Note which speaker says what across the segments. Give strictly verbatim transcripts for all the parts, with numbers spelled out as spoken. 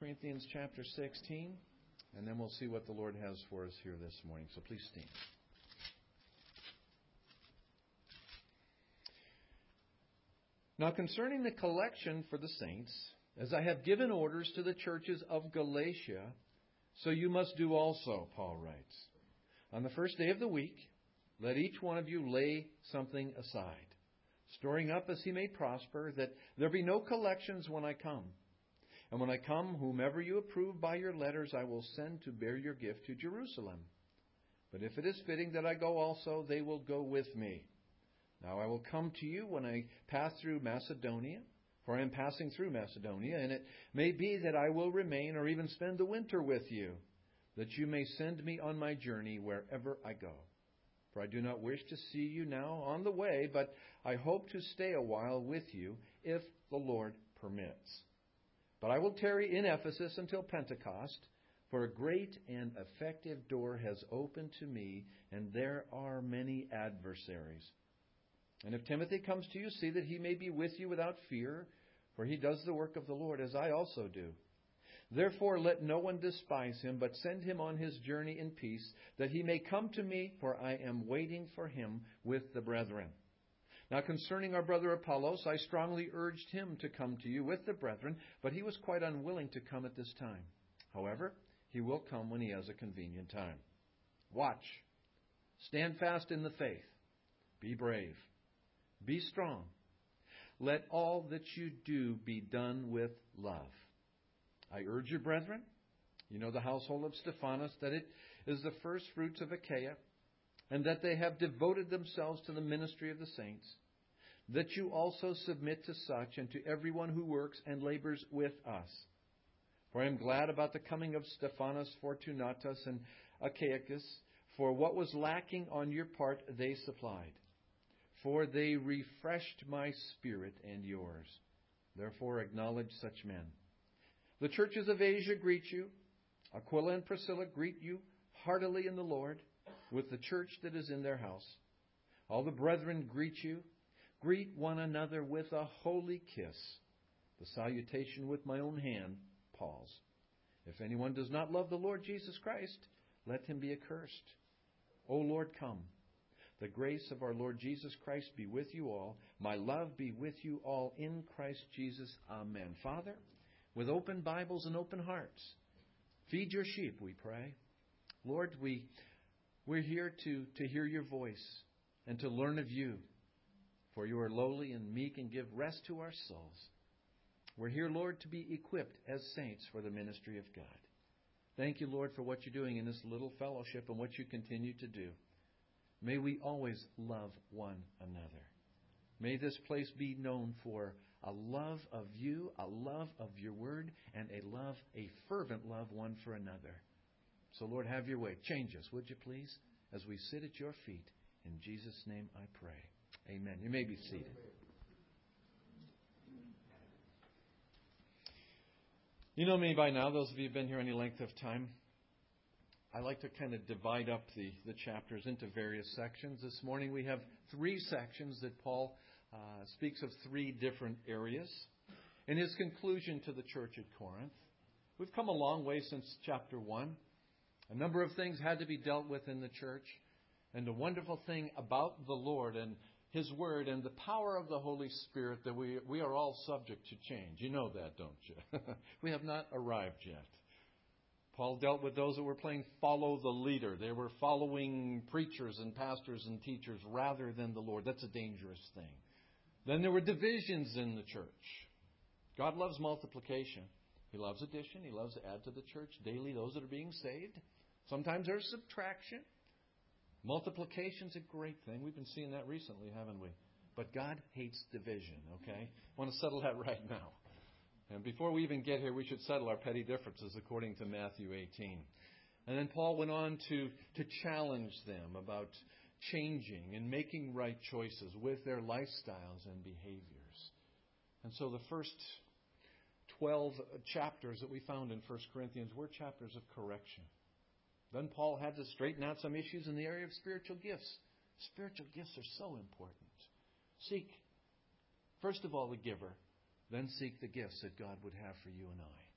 Speaker 1: Corinthians chapter sixteen, and then we'll see what the Lord has for us here this morning. So please stand. Now concerning the collection for the saints, as I have given orders to the churches of Galatia, so you must do also, Paul writes. On the first day of the week, let each one of you lay something aside, storing up as he may prosper, that there be no collections when I come. And when I come, whomever you approve by your letters, I will send to bear your gift to Jerusalem. But if it is fitting that I go also, they will go with me. Now I will come to you when I pass through Macedonia, for I am passing through Macedonia, and it may be that I will remain or even spend the winter with you, that you may send me on my journey wherever I go. For I do not wish to see you now on the way, but I hope to stay a while with you, if the Lord permits. But I will tarry in Ephesus until Pentecost, for a great and effective door has opened to me, and there are many adversaries. And if Timothy comes to you, see that he may be with you without fear, for he does the work of the Lord, as I also do. Therefore let no one despise him, but send him on his journey in peace, that he may come to me, for I am waiting for him with the brethren. Now concerning our brother Apollos, I strongly urged him to come to you with the brethren, but he was quite unwilling to come at this time. However, he will come when he has a convenient time. Watch. Stand fast in the faith. Be brave. Be strong. Let all that you do be done with love. I urge you, brethren, you know the household of Stephanas, that it is the first fruits of Achaia, and that they have devoted themselves to the ministry of the saints, that you also submit to such and to everyone who works and labors with us. For I am glad about the coming of Stephanas, Fortunatus, and Achaicus, for what was lacking on your part they supplied. For they refreshed my spirit and yours. Therefore acknowledge such men. The churches of Asia greet you. Aquila and Priscilla greet you heartily in the Lord, with the church that is in their house. All the brethren greet you. Greet one another with a holy kiss. The salutation with my own hand, Paul's. If anyone does not love the Lord Jesus Christ, let him be accursed. O Lord, come. The grace of our Lord Jesus Christ be with you all. My love be with you all in Christ Jesus. Amen. Father, with open Bibles and open hearts, feed your sheep, we pray. Lord, we, we're here to, to hear your voice and to learn of you. For you are lowly and meek and give rest to our souls. We're here, Lord, to be equipped as saints for the ministry of God. Thank you, Lord, for what you're doing in this little fellowship and what you continue to do. May we always love one another. May this place be known for a love of you, a love of your word, and a love, a fervent love one for another. So, Lord, have your way. Change us, would you please, as we sit at your feet. In Jesus' name I pray. Amen. You may be seated. You know me by now, those of you who have been here any length of time. I like to kind of divide up the, the chapters into various sections. This morning we have three sections that Paul uh, speaks of three different areas. In his conclusion to the church at Corinth, we've come a long way since chapter one. A number of things had to be dealt with in the church. And the wonderful thing about the Lord and His Word and the power of the Holy Spirit that we, we are all subject to change. You know that, don't you? We have not arrived yet. Paul dealt with those that were playing follow the leader. They were following preachers and pastors and teachers rather than the Lord. That's a dangerous thing. Then there were divisions in the church. God loves multiplication. He loves addition. He loves to add to the church daily those that are being saved. Sometimes there's subtraction. Multiplication's a great thing. We've been seeing that recently, haven't we? But God hates division, okay? I want to settle that right now. And before we even get here, we should settle our petty differences according to Matthew eighteen. And then Paul went on to, to challenge them about changing and making right choices with their lifestyles and behaviors. And so the first twelve chapters that we found in First Corinthians were chapters of correction. Then Paul had to straighten out some issues in the area of spiritual gifts. Spiritual gifts are so important. Seek, first of all, the giver. Then seek the gifts that God would have for you and I.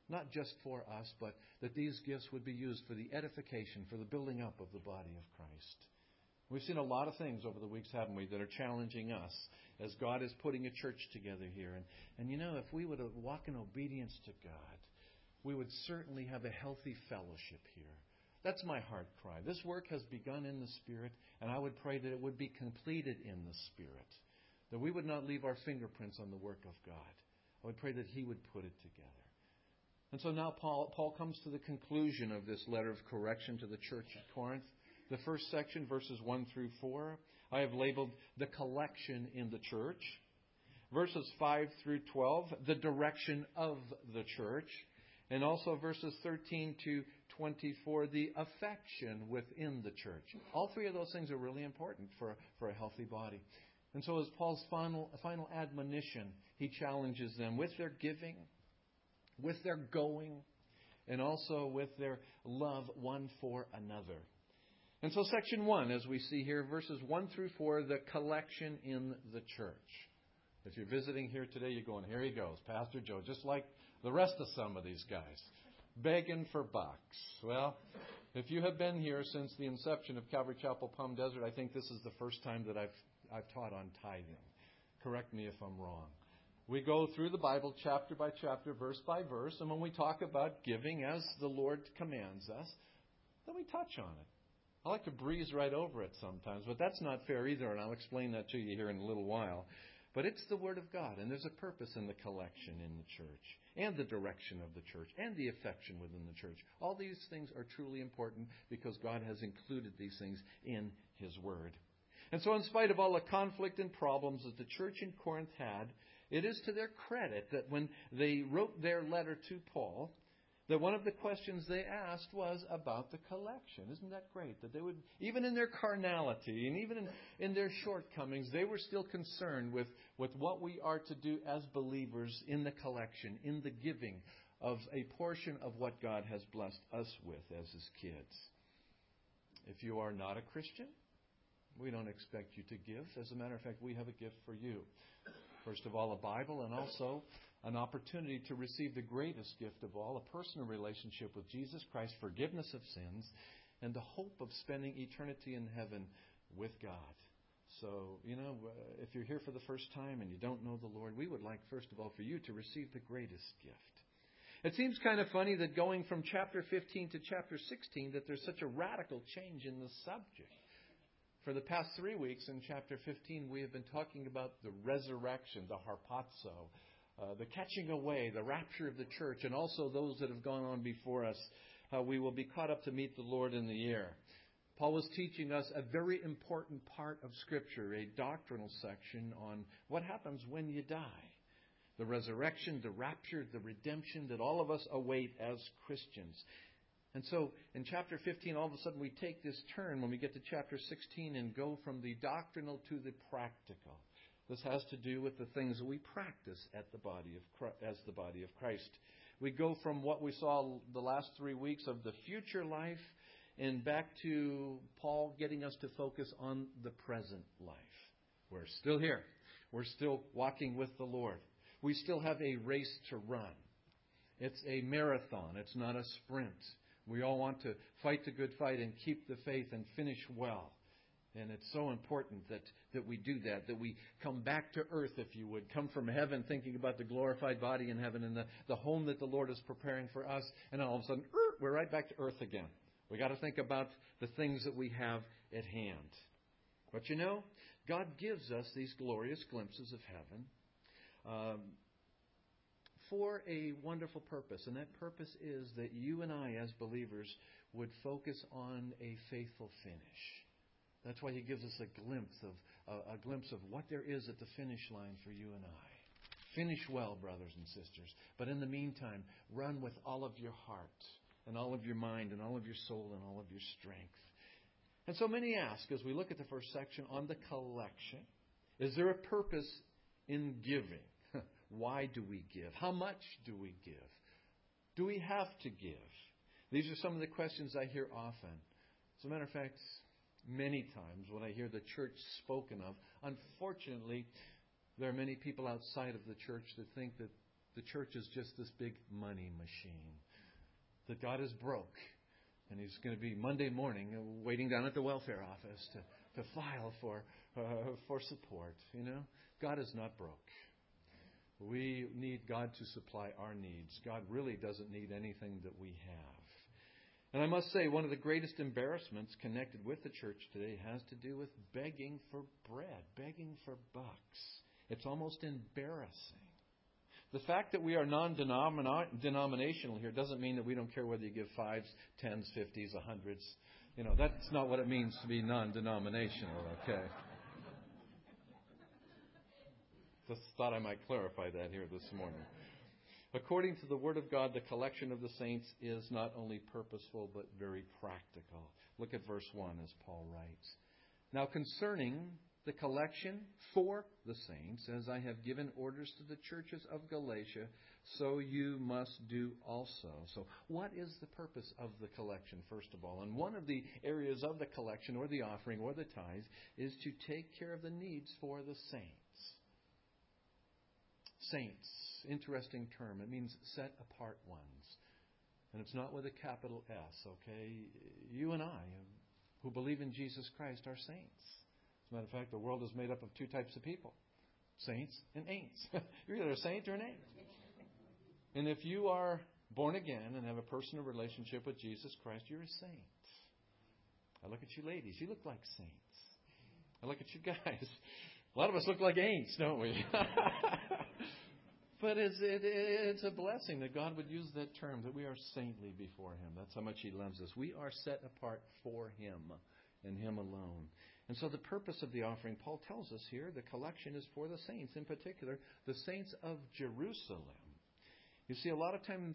Speaker 1: not just for us, but that these gifts would be used for the edification, for the building up of the body of Christ. We've seen a lot of things over the weeks, haven't we, that are challenging us as God is putting a church together here. And, and you know, if we would walk in obedience to God, we would certainly have a healthy fellowship here. That's my heart cry. This work has begun in the Spirit, and I would pray that it would be completed in the Spirit, that we would not leave our fingerprints on the work of God. I would pray that He would put it together. And so now Paul, Paul comes to the conclusion of this letter of correction to the church at Corinth. The first section, verses one through four, I have labeled the collection in the church. Verses five through twelve, the direction of the church. And also verses thirteen to twenty-four, the affection within the church. All three of those things are really important for, for a healthy body. And so as Paul's final, final admonition, he challenges them with their giving, with their going, and also with their love one for another. And so section one, as we see here, verses one through four, the collection in the church. If you're visiting here today, you're going, here he goes, Pastor Joe, just like the rest of some of these guys, begging for bucks. Well, if you have been here since the inception of Calvary Chapel Palm Desert, I think this is the first time that I've I've taught on tithing. Correct me if I'm wrong. We go through the Bible chapter by chapter, verse by verse, and when we talk about giving as the Lord commands us, then we touch on it. I like to breeze right over it sometimes, but that's not fair either, and I'll explain that to you here in a little while. But it's the Word of God, and there's a purpose in the collection in the church, and the direction of the church, and the affection within the church. All these things are truly important because God has included these things in His Word. And so in spite of all the conflict and problems that the church in Corinth had, it is to their credit that when they wrote their letter to Paul, that one of the questions they asked was about the collection. Isn't that great? That they would, even in their carnality and even in, in their shortcomings, they were still concerned with, with what we are to do as believers in the collection, in the giving of a portion of what God has blessed us with as His kids. If you are not a Christian, we don't expect you to give. As a matter of fact, we have a gift for you. First of all, a Bible, and also an opportunity to receive the greatest gift of all, a personal relationship with Jesus Christ, forgiveness of sins, and the hope of spending eternity in heaven with God. So, you know, if you're here for the first time and you don't know the Lord, we would like, first of all, for you to receive the greatest gift. It seems kind of funny that going from chapter fifteen to chapter sixteen, that there's such a radical change in the subject. For the past three weeks in chapter fifteen, we have been talking about the resurrection, the harpazo, uh, the catching away, the rapture of the church, and also those that have gone on before us, how we will be caught up to meet the Lord in the air. Paul was teaching us a very important part of Scripture, a doctrinal section on what happens when you die. The resurrection, the rapture, the redemption that all of us await as Christians. And so in chapter fifteen, all of a sudden we take this turn when we get to chapter sixteen and go from the doctrinal to the practical. This has to do with the things that we practice at the body of Christ, as the body of Christ. We go from what we saw the last three weeks of the future life and back to Paul getting us to focus on the present life. We're still here. We're still walking with the Lord. We still have a race to run. It's a marathon. It's not a sprint. We all want to fight the good fight and keep the faith and finish well. And it's so important that, that we do that, that we come back to earth, if you would. Come from heaven thinking about the glorified body in heaven and the, the home that the Lord is preparing for us. And all of a sudden, we're right back to earth again. We got to think about the things that we have at hand. But you know, God gives us these glorious glimpses of heaven um, for a wonderful purpose. And that purpose is that you and I, as believers, would focus on a faithful finish. That's why He gives us a glimpse of uh, a glimpse of what there is at the finish line for you and I. Finish well, brothers and sisters. But in the meantime, run with all of your heart and all of your mind and all of your soul and all of your strength. And so many ask, as we look at the first section on the collection, is there a purpose in giving? Why do we give? How much do we give? Do we have to give? These are some of the questions I hear often. As a matter of fact, many times when I hear the church spoken of, unfortunately, there are many people outside of the church that think that the church is just this big money machine. That God is broke. And He's going to be Monday morning waiting down at the welfare office to, to file for uh, for support. You know, God is not broke. We need God to supply our needs. God really doesn't need anything that we have. And I must say, one of the greatest embarrassments connected with the church today has to do with begging for bread, begging for bucks. It's almost embarrassing. The fact that we are non-denominational here doesn't mean that we don't care whether you give fives, tens, fifties, a hundreds. You know, that's not what it means to be non-denominational, okay? Just thought I might clarify that here this morning. According to the Word of God, the collection of the saints is not only purposeful, but very practical. Look at verse one as Paul writes. Now concerning the collection for the saints, as I have given orders to the churches of Galatia, so you must do also. So what is the purpose of the collection, first of all? And one of the areas of the collection or the offering or the tithe is to take care of the needs for the saints. Saints, interesting term. It means set apart ones. And it's not with a capital S, okay? You and I, who believe in Jesus Christ, are saints. As a matter of fact, the world is made up of two types of people. Saints and ain'ts. You're either a saint or an ain't. And if you are born again and have a personal relationship with Jesus Christ, you're a saint. I look at you ladies. You look like saints. I look at you guys. A lot of us look like ain'ts, don't we? But it's, it, it's a blessing that God would use that term, that we are saintly before Him. That's how much He loves us. We are set apart for Him and Him alone. And so the purpose of the offering, Paul tells us here, the collection is for the saints, in particular, the saints of Jerusalem. You see, a lot of times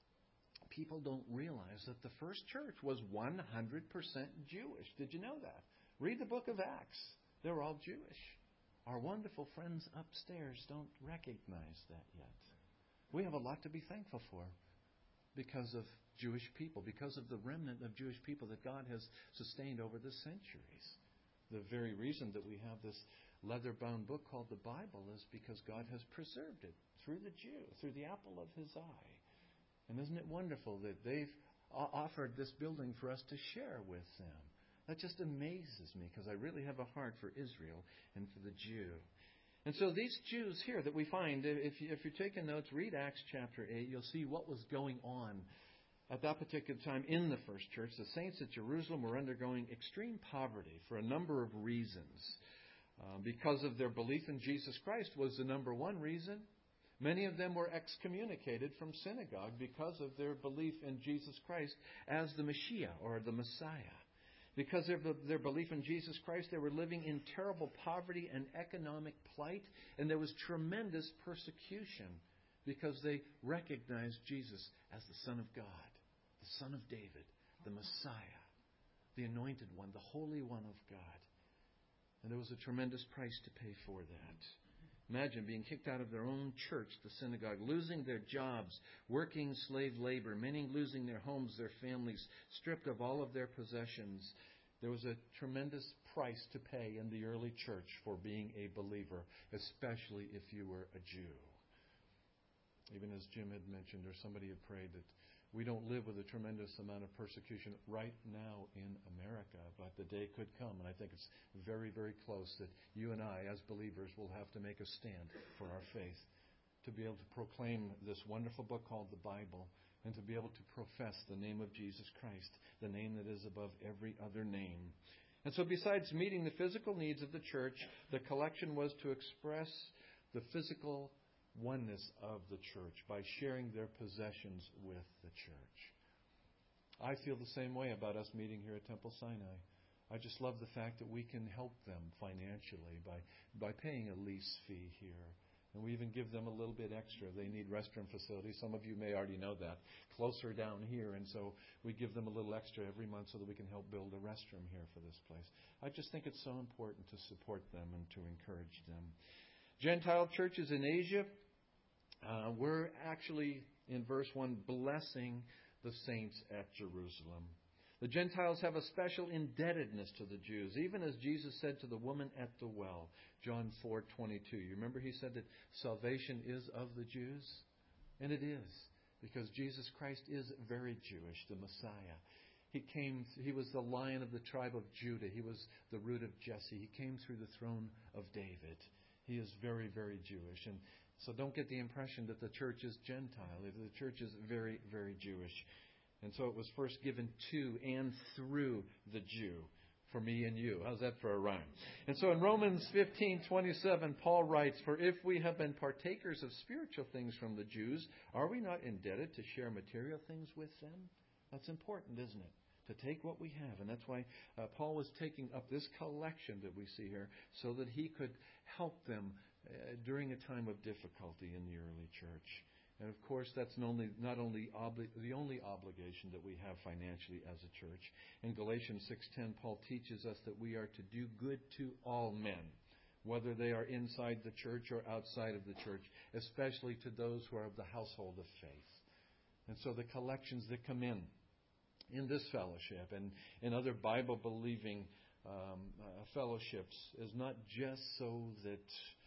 Speaker 1: people don't realize that the first church was one hundred percent Jewish. Did you know that? Read the book of Acts. They were all Jewish. Our wonderful friends upstairs don't recognize that yet. We have a lot to be thankful for because of Jewish people, because of the remnant of Jewish people that God has sustained over the centuries. The very reason that we have this leather-bound book called the Bible is because God has preserved it through the Jew, through the apple of His eye. And isn't it wonderful that they've offered this building for us to share with them? That just amazes me because I really have a heart for Israel and for the Jew. And so these Jews here that we find, if, you, if you're taking notes, read Acts chapter eight. You'll see what was going on at that particular time in the first church. The saints at Jerusalem were undergoing extreme poverty for a number of reasons. Uh, because of their belief in Jesus Christ was the number one reason. Many of them were excommunicated from synagogue because of their belief in Jesus Christ as the Messiah or the Messiah. Because of their belief in Jesus Christ, they were living in terrible poverty and economic plight, and there was tremendous persecution because they recognized Jesus as the Son of God, the Son of David, the Messiah, the Anointed One, the Holy One of God. And there was a tremendous price to pay for that. Imagine being kicked out of their own church, the synagogue, losing their jobs, working slave labor, many losing their homes, their families, stripped of all of their possessions. There was a tremendous price to pay in the early church for being a believer, especially if you were a Jew. Even as Jim had mentioned, or somebody had prayed, that we don't live with a tremendous amount of persecution right now in America, but the day could come, and I think it's very, very close, that you and I, as believers, will have to make a stand for our faith, to be able to proclaim this wonderful book called the Bible, and to be able to profess the name of Jesus Christ, the name that is above every other name. And so besides meeting the physical needs of the church, the collection was to express the physical oneness of the church by sharing their possessions with the church. I feel the same way about us meeting here at Temple Sinai. I just love the fact that we can help them financially by, by paying a lease fee here. And we even give them a little bit extra. They need restroom facilities. Some of you may already know that. Closer down here. And so we give them a little extra every month so that we can help build a restroom here for this place. I just think it's so important to support them and to encourage them. Gentile churches in Asia, Uh, we're actually, in verse one, blessing the saints at Jerusalem. The Gentiles have a special indebtedness to the Jews, even as Jesus said to the woman at the well, John four twenty-two. You remember He said that salvation is of the Jews? And it is, because Jesus Christ is very Jewish, the Messiah. He came, he was the Lion of the tribe of Judah. He was the root of Jesse. He came through the throne of David. He is very, very Jewish. And so don't get the impression that the church is Gentile. The church is very, very Jewish. And so it was first given to and through the Jew, for me and you. How's that for a rhyme? And so in Romans fifteen twenty-seven, Paul writes, "For if we have been partakers of spiritual things from the Jews, are we not indebted to share material things with them?" That's important, isn't it? To take what we have. And that's why uh, Paul was taking up this collection that we see here so that he could help them uh, during a time of difficulty in the early church. And of course, that's not only, not only obli- the only obligation that we have financially as a church. In Galatians six ten, Paul teaches us that we are to do good to all men, whether they are inside the church or outside of the church, especially to those who are of the household of faith. And so the collections that come in, in this fellowship and in other Bible-believing um, uh, fellowships is not just so that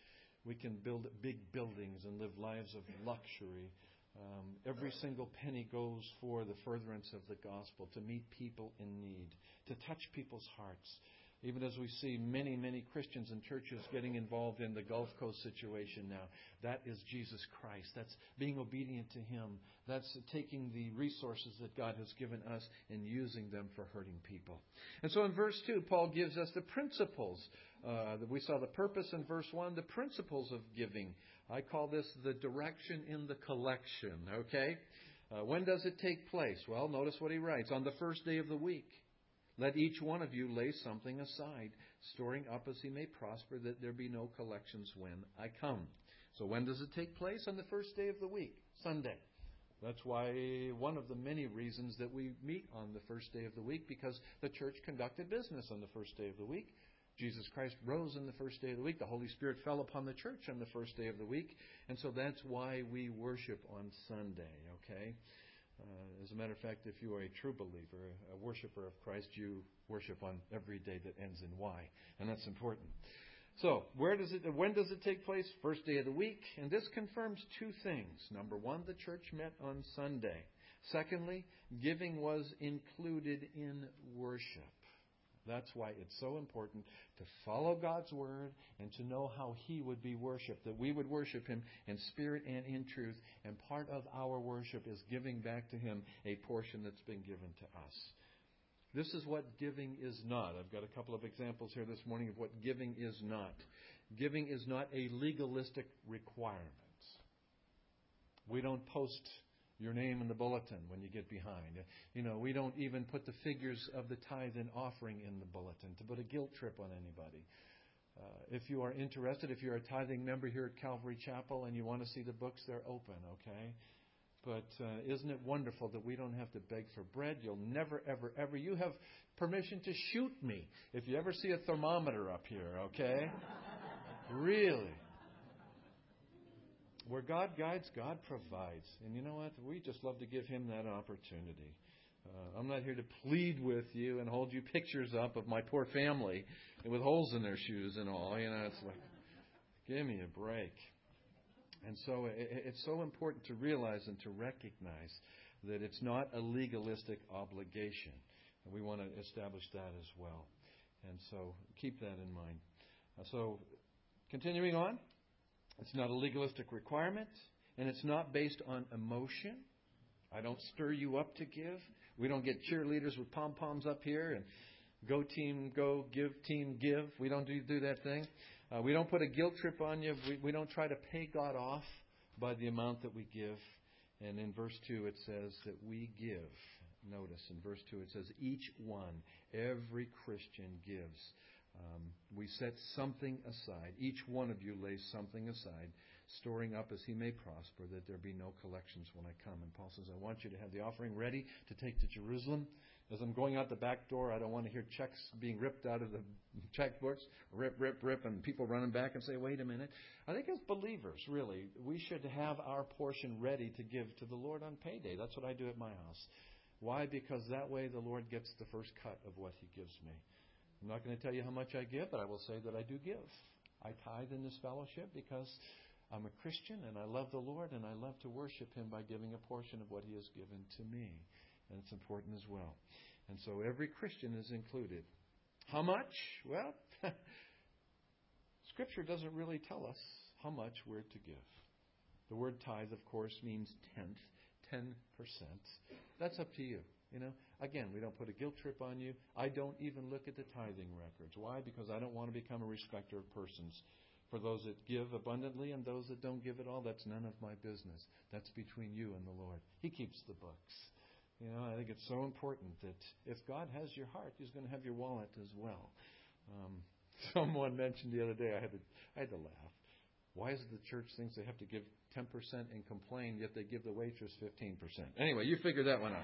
Speaker 1: we can build big buildings and live lives of luxury. Um, every single penny goes for the furtherance of the gospel, to meet people in need, to touch people's hearts. Even as we see many, many Christians and churches getting involved in the Gulf Coast situation now. That is Jesus Christ. That's being obedient to Him. That's taking the resources that God has given us and using them for hurting people. And so in verse two, Paul gives us the principles. Uh, we saw the purpose in verse one, the principles of giving. I call this the direction in the collection. Okay? Uh, when does it take place? Well, notice what he writes. On the first day of the week. Let each one of you lay something aside, storing up as he may prosper, that there be no collections when I come. So when does it take place? On the first day of the week, Sunday. That's why one of the many reasons that we meet on the first day of the week, because the church conducted business on the first day of the week. Jesus Christ rose on the first day of the week. The Holy Spirit fell upon the church on the first day of the week. And so that's why we worship on Sunday, okay? Uh, as a matter of fact, if you are a true believer, a worshiper of Christ, you worship on every day that ends in Y. And that's important. So, where does it, when does it take place? First day of the week. And this confirms two things. Number one, the church met on Sunday. Secondly, giving was included in worship. That's why it's so important to follow God's Word and to know how He would be worshipped, that we would worship Him in spirit and in truth. And part of our worship is giving back to Him a portion that's been given to us. This is what giving is not. I've got a couple of examples here this morning of what giving is not. Giving is not a legalistic requirement. We don't post your name in the bulletin when you get behind. You know, we don't even put the figures of the tithe and offering in the bulletin to put a guilt trip on anybody. Uh, if you are interested, if you're a tithing member here at Calvary Chapel and you want to see the books, they're open, okay? But uh, isn't it wonderful that we don't have to beg for bread? You'll never, ever, ever. You have permission to shoot me if you ever see a thermometer up here, okay? Really. Where God guides, God provides. And you know what? We just love to give Him that opportunity. Uh, I'm not here to plead with you and hold you pictures up of my poor family with holes in their shoes and all. You know, it's like, give me a break. And so it, it's so important to realize and to recognize that it's not a legalistic obligation. And we want to establish that as well. And so keep that in mind. Uh, so continuing on. It's not a legalistic requirement, and it's not based on emotion. I don't stir you up to give. We don't get cheerleaders with pom-poms up here and go team, go, give team, give. We don't do, do that thing. Uh, we don't put a guilt trip on you. We, we don't try to pay God off by the amount that we give. And in verse two it says that we give. Notice in verse two it says each one, every Christian gives. Um, we set something aside. Each one of you lays something aside, storing up as he may prosper, that there be no collections when I come. And Paul says, I want you to have the offering ready to take to Jerusalem. As I'm going out the back door, I don't want to hear checks being ripped out of the checkbooks, rip, rip, rip, and people running back and say, wait a minute. I think as believers, really, we should have our portion ready to give to the Lord on payday. That's what I do at my house. Why? Because that way the Lord gets the first cut of what He gives me. I'm not going to tell you how much I give, but I will say that I do give. I tithe in this fellowship because I'm a Christian and I love the Lord and I love to worship Him by giving a portion of what He has given to me. And it's important as well. And so every Christian is included. How much? Well, Scripture doesn't really tell us how much we're to give. The word tithe, of course, means tenth, ten percent. That's up to you. You know, again, we don't put a guilt trip on you. I don't even look at the tithing records. Why? Because I don't want to become a respecter of persons. For those that give abundantly and those that don't give at all, that's none of my business. That's between you and the Lord. He keeps the books. You know, I think it's so important that if God has your heart, He's going to have your wallet as well. Um, someone mentioned the other day, I had to, I had to laugh. Why is it the church thinks they have to give ten percent and complain, yet they give the waitress fifteen percent? Anyway, you figure that one out.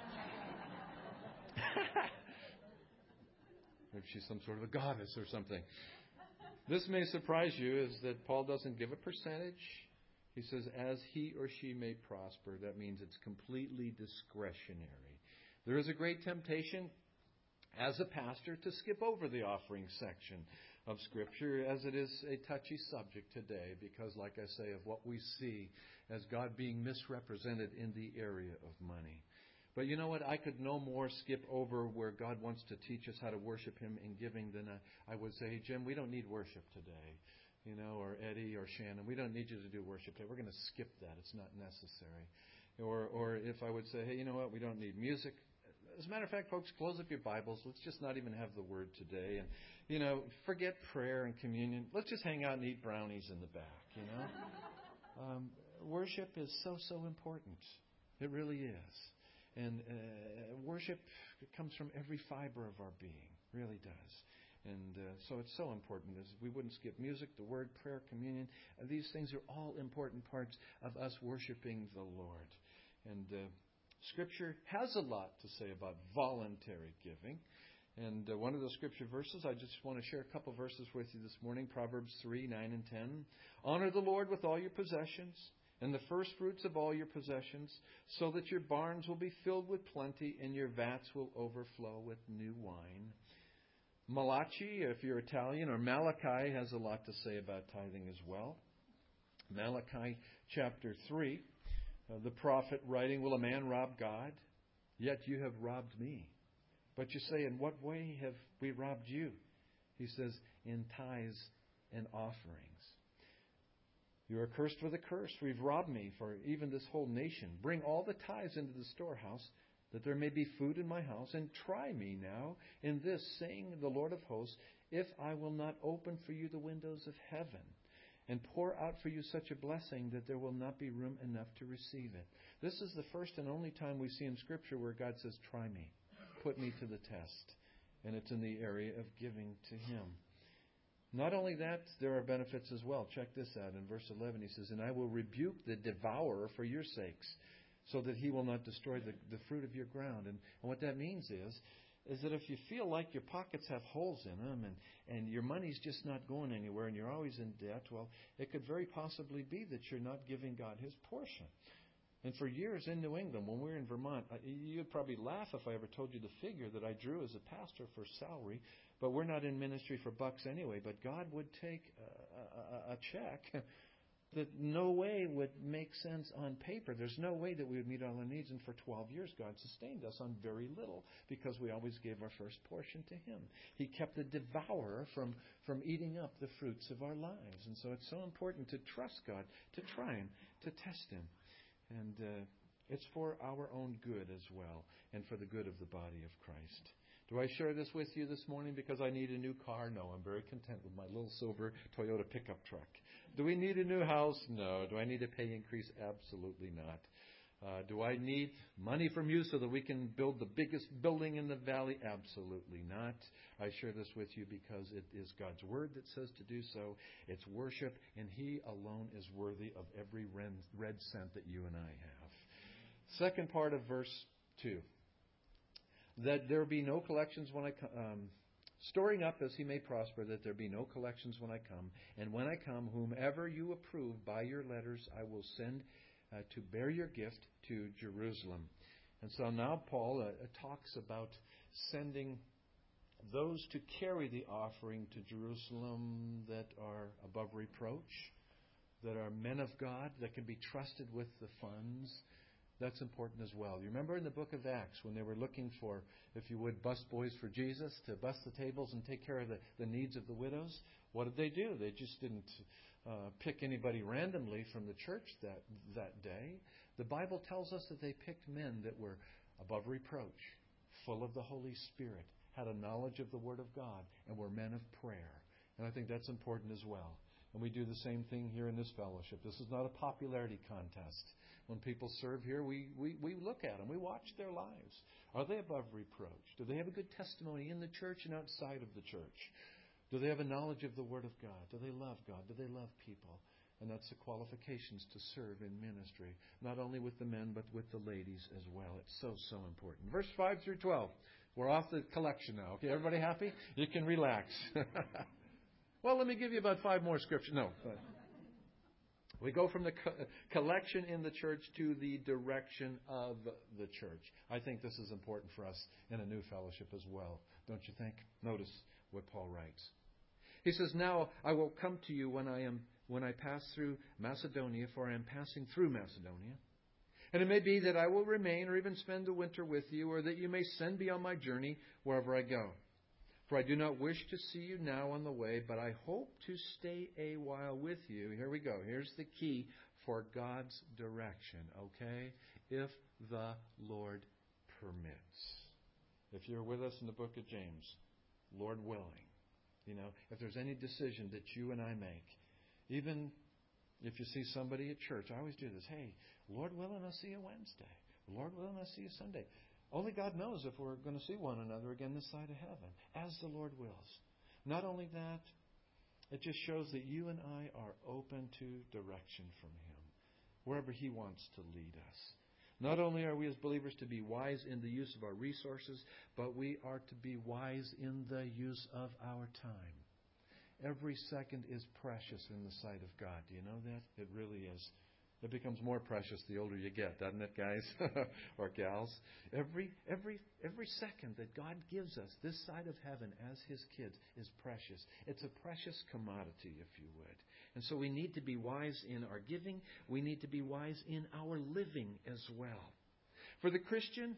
Speaker 1: Maybe she's some sort of a goddess or something. This may surprise you, is that Paul doesn't give a percentage. He says, as he or she may prosper. That means it's completely discretionary. There is a great temptation as a pastor to skip over the offering section of Scripture, as it is a touchy subject today because, like I say, of what we see as God being misrepresented in the area of money. But you know what? I could no more skip over where God wants to teach us how to worship Him in giving than I, I would say, hey, Jim, we don't need worship today. You know, or Eddie or Shannon, we don't need you to do worship today. We're going to skip that. It's not necessary. Or, or if I would say, hey, you know what? We don't need music. As a matter of fact, folks, close up your Bibles. Let's just not even have the Word today. And, you know, forget prayer and communion. Let's just hang out and eat brownies in the back, you know. um, worship is so, so important. It really is. And uh, worship comes from every fiber of our being. Really does. And uh, so it's so important. As we wouldn't skip music, the Word, prayer, communion. Uh, these things are all important parts of us worshiping the Lord. And uh, Scripture has a lot to say about voluntary giving. And uh, one of the Scripture verses, I just want to share a couple verses with you this morning. Proverbs three, nine and ten. Honor the Lord with all your possessions and the first fruits of all your possessions, so that your barns will be filled with plenty and your vats will overflow with new wine. Malachi, if you're Italian, or Malachi has a lot to say about tithing as well. Malachi chapter three, uh, the prophet writing, will a man rob God? Yet you have robbed me. But you say, in what way have we robbed you? He says, in tithes and offerings. You are cursed with a curse, for you've robbed me, for even this whole nation. Bring all the tithes into the storehouse, that there may be food in my house, and try me now in this, saying the Lord of hosts, if I will not open for you the windows of heaven, and pour out for you such a blessing that there will not be room enough to receive it. This is the first and only time we see in Scripture where God says, try me, put me to the test. And it's in the area of giving to Him. Not only that, there are benefits as well. Check this out. In verse eleven, he says, and I will rebuke the devourer for your sakes, so that he will not destroy the, the fruit of your ground. And, and what that means is, is that if you feel like your pockets have holes in them and, and your money's just not going anywhere and you're always in debt, well, it could very possibly be that you're not giving God His portion. And for years in New England, when we were in Vermont, you'd probably laugh if I ever told you the figure that I drew as a pastor for salary. But we're not in ministry for bucks anyway. But God would take a, a, a check that no way would make sense on paper. There's no way that we would meet all our needs. And for twelve years, God sustained us on very little because we always gave our first portion to Him. He kept the devourer from, from eating up the fruits of our lives. And so it's so important to trust God, to try Him, to test Him. And uh, it's for our own good as well, and for the good of the body of Christ. Do I share this with you this morning because I need a new car? No, I'm very content with my little silver Toyota pickup truck. Do we need a new house? No. Do I need a pay increase? Absolutely not. Uh, do I need money from you so that we can build the biggest building in the valley? Absolutely not. I share this with you because it is God's Word that says to do so. It's worship, and He alone is worthy of every red cent that you and I have. Second part of verse two. That there be no collections when I come, um, storing up as He may prosper, that there be no collections when I come. And when I come, whomever you approve by your letters, I will send Uh, to bear your gift to Jerusalem. And so now Paul uh, talks about sending those to carry the offering to Jerusalem that are above reproach, that are men of God, that can be trusted with the funds. That's important as well. You remember in the book of Acts when they were looking for, if you would, busboys for Jesus to bus the tables and take care of the, the needs of the widows? What did they do? They just didn't uh, pick anybody randomly from the church that that day. The Bible tells us that they picked men that were above reproach, full of the Holy Spirit, had a knowledge of the Word of God, and were men of prayer. And I think that's important as well. And we do the same thing here in this fellowship. This is not a popularity contest. When people serve here, we, we, we look at them. We watch their lives. Are they above reproach? Do they have a good testimony in the church and outside of the church? Do they have a knowledge of the Word of God? Do they love God? Do they love people? And that's the qualifications to serve in ministry, not only with the men, but with the ladies as well. It's so, so important. Verse five through twelve. We're off the collection now. Okay, everybody happy? You can relax. Well, let me give you about five more scriptures. No. We go from the co- collection in the church to the direction of the church. I think this is important for us in a new fellowship as well. Don't you think? Notice what Paul writes. He says, "Now I will come to you when I am when I pass through Macedonia, for I am passing through Macedonia. And it may be that I will remain or even spend the winter with you, or that you may send me on my journey wherever I go. For I do not wish to see you now on the way, but I hope to stay a while with you." Here we go. Here's the key for God's direction, okay? If the Lord permits. If you're with us in the book of James, Lord willing, you know, if there's any decision that you and I make, even if you see somebody at church, I always do this. Hey, Lord willing, I'll see you Wednesday. Lord willing, I'll see you Sunday. Only God knows if we're going to see one another again this side of heaven, as the Lord wills. Not only that, it just shows that you and I are open to direction from Him, wherever He wants to lead us. Not only are we as believers to be wise in the use of our resources, but we are to be wise in the use of our time. Every second is precious in the sight of God. Do you know that? It really is. It becomes more precious the older you get, doesn't it, guys or gals? Every every every second that God gives us this side of heaven as His kids is precious. It's a precious commodity, if you would. And so we need to be wise in our giving. We need to be wise in our living as well. For the Christian,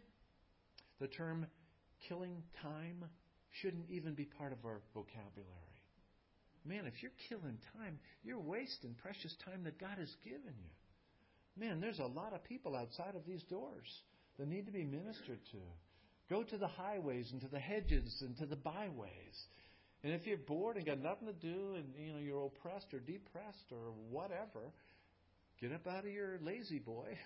Speaker 1: the term killing time shouldn't even be part of our vocabulary. Man, if you're killing time, you're wasting precious time that God has given you. Man, there's a lot of people outside of these doors that need to be ministered to. Go to the highways and to the hedges and to the byways. And if you're bored and got nothing to do and you know you're oppressed or depressed or whatever, get up out of your lazy boy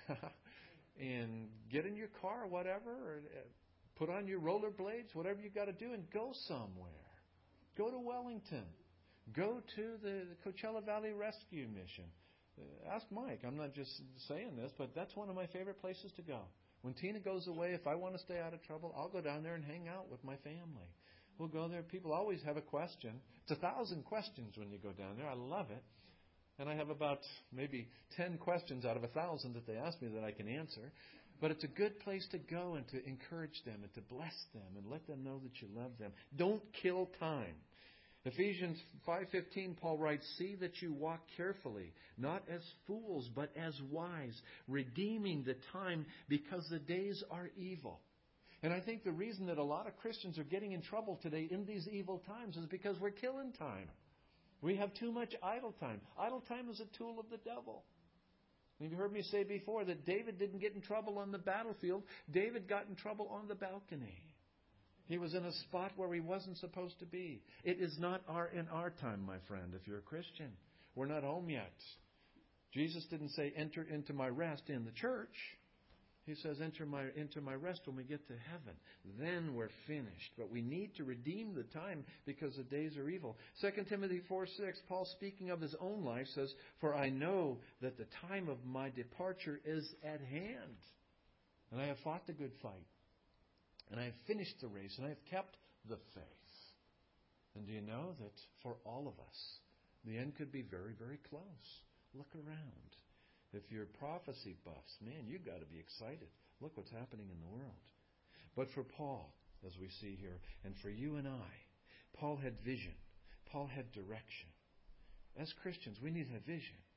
Speaker 1: and get in your car or whatever, or put on your rollerblades, whatever you've got to do, and go somewhere. Go to Wellington. Go to the Coachella Valley Rescue Mission. Ask Mike. I'm not just saying this, but that's one of my favorite places to go. When Tina goes away, if I want to stay out of trouble, I'll go down there and hang out with my family. We'll go there. People always have a question. It's a thousand questions when you go down there. I love it. And I have about maybe ten questions out of a thousand that they ask me that I can answer. But it's a good place to go and to encourage them and to bless them and let them know that you love them. Don't kill time. Ephesians five fifteen, Paul writes, "See that you walk carefully, not as fools, but as wise, redeeming the time because the days are evil." And I think the reason that a lot of Christians are getting in trouble today in these evil times is because we're killing time. We have too much idle time. Idle time is a tool of the devil. You've heard me say before that David didn't get in trouble on the battlefield. David got in trouble on the balcony. He was in a spot where he wasn't supposed to be. It is not our in our time, my friend, if you're a Christian. We're not home yet. Jesus didn't say, "Enter into my rest" in the church. He says, enter my, enter my rest when we get to heaven. Then we're finished. But we need to redeem the time because the days are evil. Second Timothy four six, Paul, speaking of his own life, says, "For I know that the time of my departure is at hand. And I have fought the good fight. And I have finished the race, and I have kept the faith." And do you know that for all of us, the end could be very, very close. Look around. If you're prophecy buffs, man, you've got to be excited. Look what's happening in the world. But for Paul, as we see here, and for you and I, Paul had vision. Paul had direction. As Christians, we need to have vision.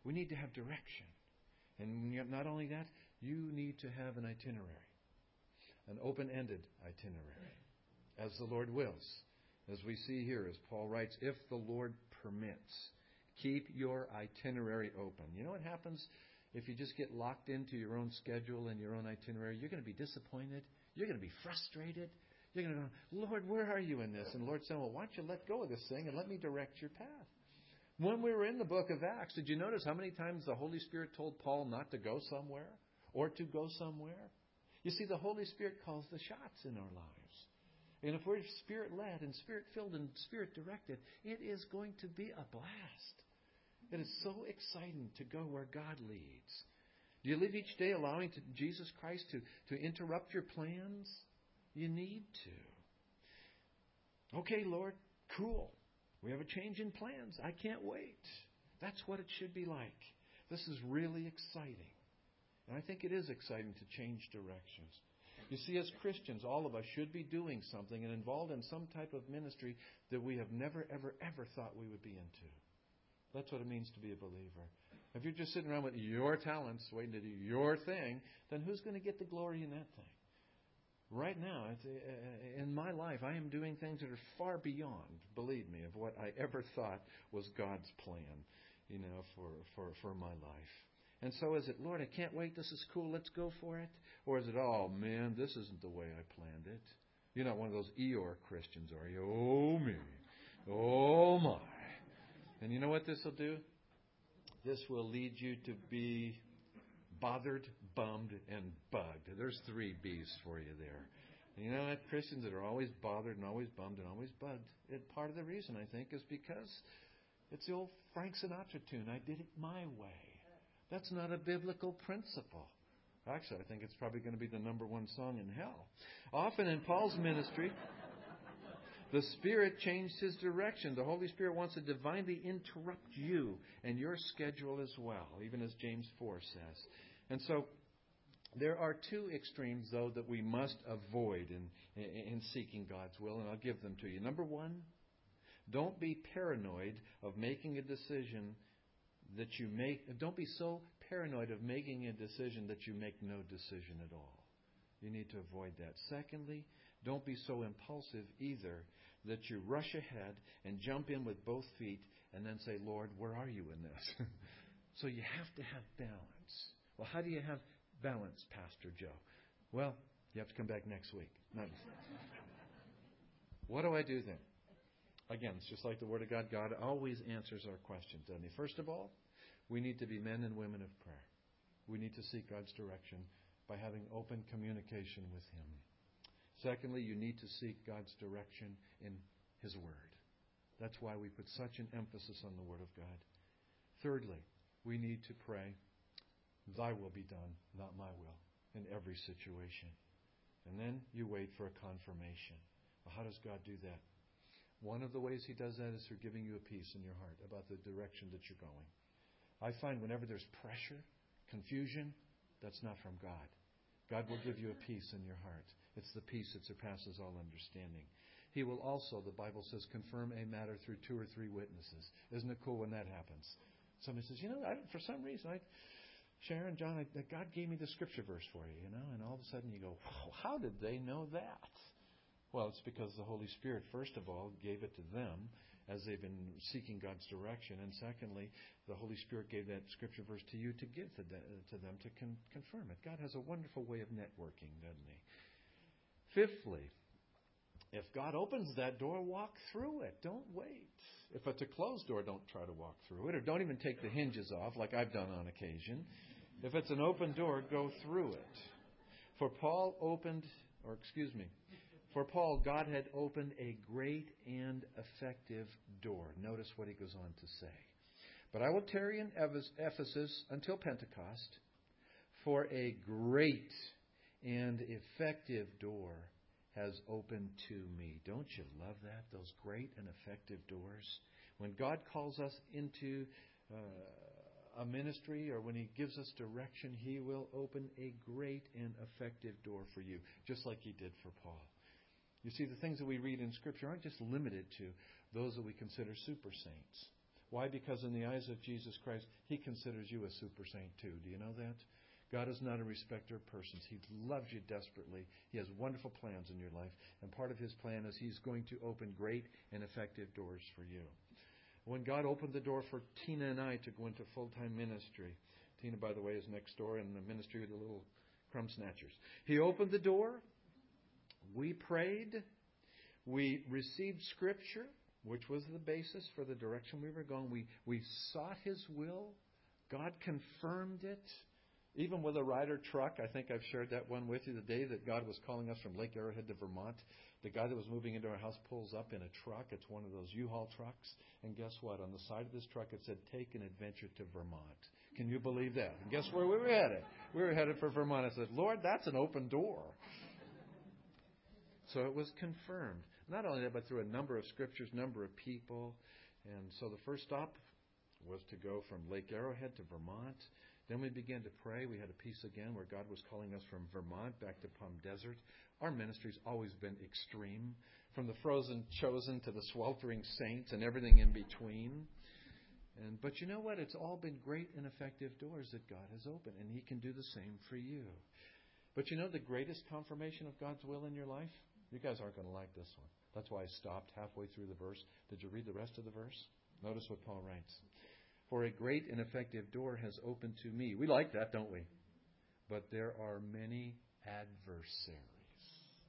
Speaker 1: We need to have direction. And not only that, you need to have an itinerary, an open-ended itinerary, as the Lord wills. As we see here, as Paul writes, if the Lord permits, keep your itinerary open. You know what happens if you just get locked into your own schedule and your own itinerary? You're going to be disappointed. You're going to be frustrated. You're going to go, Lord, where are you in this? And the Lord said, well, why don't you let go of this thing and let me direct your path? When we were in the book of Acts, did you notice how many times the Holy Spirit told Paul not to go somewhere or to go somewhere? You see, the Holy Spirit calls the shots in our lives. And if we're Spirit-led and Spirit-filled and Spirit-directed, it is going to be a blast. It is so exciting to go where God leads. Do you live each day allowing to Jesus Christ to, to interrupt your plans? You need to. Okay, Lord, cool. We have a change in plans. I can't wait. That's what it should be like. This is really exciting. And I think it is exciting to change directions. You see, as Christians, all of us should be doing something and involved in some type of ministry that we have never, ever, ever thought we would be into. That's what it means to be a believer. If you're just sitting around with your talents, waiting to do your thing, then who's going to get the glory in that thing? Right now, in my life, I am doing things that are far beyond, believe me, of what I ever thought was God's plan, you know, for, for, for my life. And so is it, Lord, I can't wait, this is cool, let's go for it? Or is it, oh man, this isn't the way I planned it? You're not one of those Eeyore Christians, are you? Oh me. Oh my. And you know what this will do? This will lead you to be bothered, bummed, and bugged. There's three B's for you there. And you know what? Christians that are always bothered and always bummed and always bugged, it, part of the reason, I think, is because it's the old Frank Sinatra tune, I did it my way. That's not a biblical principle. Actually, I think it's probably going to be the number one song in hell. Often in Paul's ministry, the Spirit changed his direction. The Holy Spirit wants to divinely interrupt you and your schedule as well, even as James four says. And so there are two extremes, though, that we must avoid in, in seeking God's will, and I'll give them to you. Number one, don't be paranoid of making a decision that you make. Don't be so paranoid of making a decision that you make no decision at all. You need to avoid that. Secondly, don't be so impulsive either that you rush ahead and jump in with both feet and then say, Lord, where are you in this? So you have to have balance. Well, how do you have balance, Pastor Joe? Well, you have to come back next week. No. What do I do then? Again, it's just like the Word of God. God always answers our questions, doesn't He? First of all, we need to be men and women of prayer. We need to seek God's direction by having open communication with Him. Secondly, you need to seek God's direction in His Word. That's why we put such an emphasis on the Word of God. Thirdly, we need to pray, Thy will be done, not my will, in every situation. And then you wait for a confirmation. Well, how does God do that? One of the ways He does that is through giving you a peace in your heart about the direction that you're going. I find whenever there's pressure, confusion, that's not from God. God will give you a peace in your heart. It's the peace that surpasses all understanding. He will also, the Bible says, confirm a matter through two or three witnesses. Isn't it cool when that happens? Somebody says, you know, I, for some reason, I, Sharon, John, I, God gave me the scripture verse for you, you know, and all of a sudden you go, wow, how did they know that? Well, it's because the Holy Spirit, first of all, gave it to them as they've been seeking God's direction. And secondly, the Holy Spirit gave that scripture verse to you to give to, the, to them to con- confirm it. God has a wonderful way of networking, doesn't He? Fifthly, if God opens that door, walk through it. Don't wait. If it's a closed door, don't try to walk through it, or don't even take the hinges off like I've done on occasion. If it's an open door, go through it. For Paul opened, or excuse me, For Paul, God had opened a great and effective door. Notice what he goes on to say. But I will tarry in Ephesus until Pentecost, for a great and effective door has opened to me. Don't you love that? Those great and effective doors. When God calls us into uh, a ministry, or when He gives us direction, He will open a great and effective door for you, just like He did for Paul. You see, the things that we read in Scripture aren't just limited to those that we consider super saints. Why? Because in the eyes of Jesus Christ, He considers you a super saint too. Do you know that? God is not a respecter of persons. He loves you desperately. He has wonderful plans in your life. And part of His plan is He's going to open great and effective doors for you. When God opened the door for Tina and I to go into full-time ministry, Tina, by the way, is next door in the ministry of the little crumb snatchers. He opened the door. We prayed. We received Scripture, which was the basis for the direction we were going. We, we sought His will. God confirmed it. Even with a Ryder truck, I think I've shared that one with you. The day that God was calling us from Lake Arrowhead to Vermont, the guy that was moving into our house pulls up in a truck. It's one of those U-Haul trucks. And guess what? On the side of this truck, it said, "Take an adventure to Vermont." Can you believe that? And guess where we were headed? We were headed for Vermont. I said, "Lord, that's an open door." So it was confirmed. Not only that, but through a number of scriptures, number of people. And so the first stop was to go from Lake Arrowhead to Vermont. Then we began to pray. We had a piece again where God was calling us from Vermont back to Palm Desert. Our ministry's always been extreme, from the frozen chosen to the sweltering saints and everything in between. And but you know what? It's all been great and effective doors that God has opened, and He can do the same for you. But you know the greatest confirmation of God's will in your life? You guys aren't going to like this one. That's why I stopped halfway through the verse. Did you read the rest of the verse? Notice what Paul writes. For a great and effective door has opened to me. We like that, don't we? But there are many adversaries.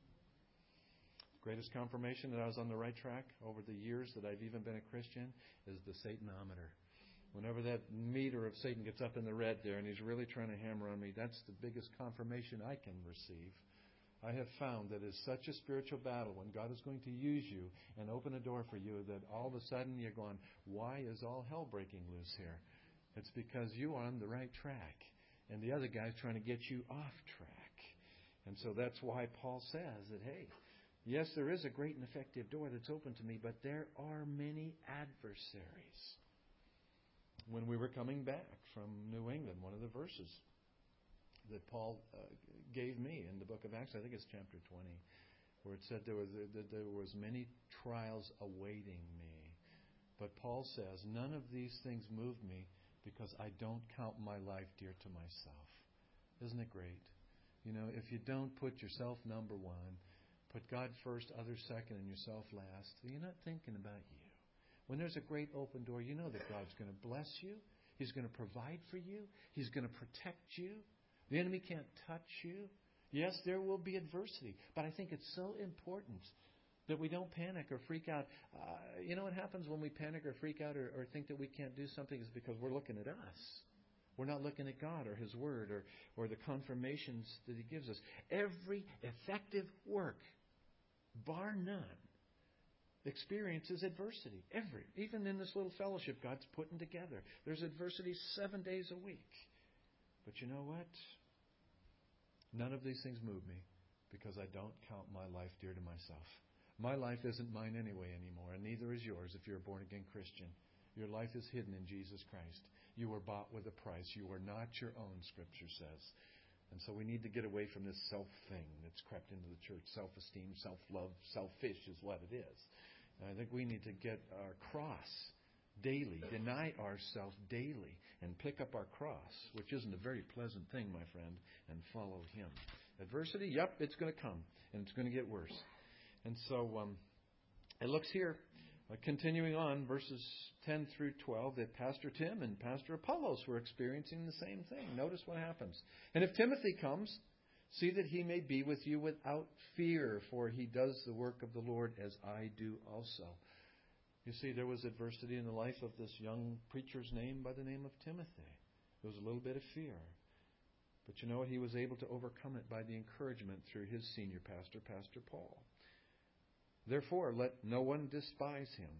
Speaker 1: Greatest confirmation that I was on the right track over the years that I've even been a Christian is the Satanometer. Whenever that meter of Satan gets up in the red there and he's really trying to hammer on me, that's the biggest confirmation I can receive. I have found that it's such a spiritual battle when God is going to use you and open a door for you that all of a sudden you're going, why is all hell breaking loose here? It's because you are on the right track and the other guy's trying to get you off track. And so that's why Paul says that, hey, yes, there is a great and effective door that's open to me, but there are many adversaries. When we were coming back from New England, one of the verses that Paul uh, gave me in the book of Acts, I think it's chapter twenty, where it said there was that there was many trials awaiting me. But Paul says, none of these things move me because I don't count my life dear to myself. Isn't it great? You know, if you don't put yourself number one, put God first, others second, and yourself last, you're not thinking about you. When there's a great open door, you know that God's going to bless you. He's going to provide for you. He's going to protect you. The enemy can't touch you. Yes, there will be adversity, but I think it's so important that we don't panic or freak out. Uh, you know what happens when we panic or freak out or, or think that we can't do something is because we're looking at us. We're not looking at God or His Word or, or the confirmations that He gives us. Every effective work, bar none, experiences adversity. Every. Even in this little fellowship God's putting together. There's adversity seven days a week. But you know what? None of these things move me because I don't count my life dear to myself. My life isn't mine anyway anymore, and neither is yours if you're a born-again Christian. Your life is hidden in Jesus Christ. You were bought with a price. You are not your own, Scripture says. And so we need to get away from this self thing that's crept into the church. Self-esteem, self-love, selfish is what it is. And I think we need to get our cross daily, deny ourselves daily, and pick up our cross, which isn't a very pleasant thing, my friend, and follow Him. Adversity, yep, it's going to come, and it's going to get worse. And so um, it looks here, uh, continuing on, verses ten through twelve, that Pastor Tim and Pastor Apollos were experiencing the same thing. Notice what happens. And if Timothy comes, see that he may be with you without fear, for he does the work of the Lord as I do also. You see, there was adversity in the life of this young preacher's name by the name of Timothy. There was a little bit of fear. But you know what? He was able to overcome it by the encouragement through his senior pastor, Pastor Paul. Therefore, let no one despise him.